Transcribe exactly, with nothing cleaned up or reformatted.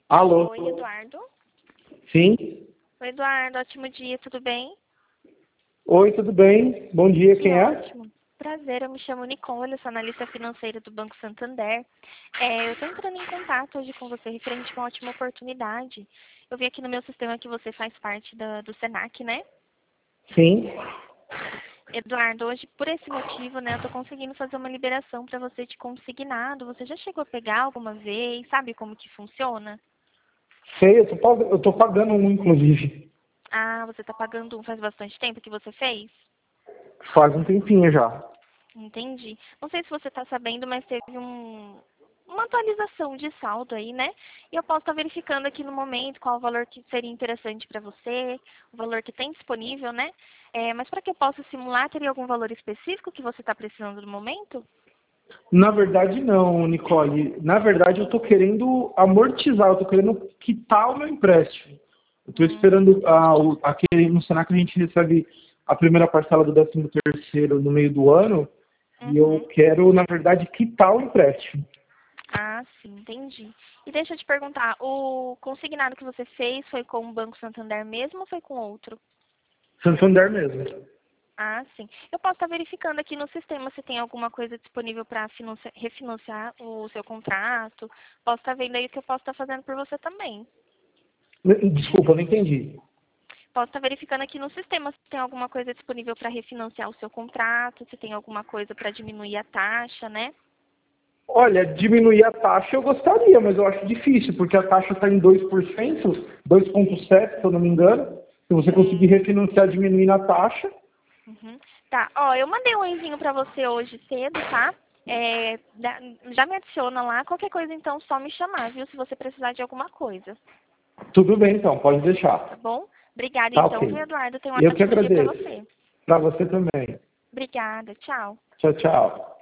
Alô? Oi, Eduardo. Sim? Oi, Eduardo. Ótimo dia, tudo bem? Oi, tudo bem? Bom dia, Que quem é? ótimo. Prazer, eu me chamo Nicole, eu sou analista financeira do Banco Santander. É, eu estou entrando em contato hoje com você referente a uma ótima oportunidade. Eu vi aqui no meu sistema que você faz parte da- do Senac, né? Sim. Eduardo, hoje, por esse motivo, né, eu estou conseguindo fazer uma liberação para você de consignado. Você já chegou a pegar alguma vez? Sabe como que funciona? Sei, eu tô, pag- eu tô pagando um, inclusive. Ah, você está pagando um faz bastante tempo que você fez? Faz um tempinho já. Entendi. Não sei se você está sabendo, mas teve um, uma atualização de saldo aí, né? E eu posso estar verificando aqui no momento qual o valor que seria interessante para você, o valor que tem disponível, né? É, mas para que eu possa simular, teria algum valor específico que você está precisando no momento? Na verdade, não, Nicole. Na verdade, eu tô querendo amortizar, eu tô querendo quitar o meu empréstimo. Eu tô Hum, esperando, entendi. a, o- aquele, no Senac a gente recebe a primeira parcela do décimo terceiro no meio do ano, e eu Uhum. quero, na verdade, quitar o empréstimo. Ah, sim, entendi. E deixa eu te perguntar, o consignado que você fez foi com o Banco Santander mesmo ou foi com outro? Santander mesmo. Ah, sim. Eu posso estar verificando aqui no sistema se tem alguma coisa disponível para refinanciar o seu contrato. Posso estar vendo aí o que eu posso estar fazendo por você também. Desculpa, não entendi. Posso estar verificando aqui no sistema se tem alguma coisa disponível para refinanciar o seu contrato, se tem alguma coisa para diminuir a taxa, né? Olha, diminuir a taxa eu gostaria, mas eu acho difícil, porque a taxa está em dois por cento, dois vírgula sete, se eu não me engano. Se você conseguir Hum, refinanciar diminuindo a taxa, uhum. Tá, ó, eu mandei um enzinho para você hoje cedo, tá? É, da- já me adiciona lá. Qualquer coisa, então, só me chamar, viu? Se você precisar de alguma coisa, tudo bem então, pode tá deixar. bom? Obrigada, Tá então, viu, ok. Eduardo? Tenha um Eu que ótimo dia para agradeço. você. Para você também. Obrigada. Tchau. Tchau, tchau.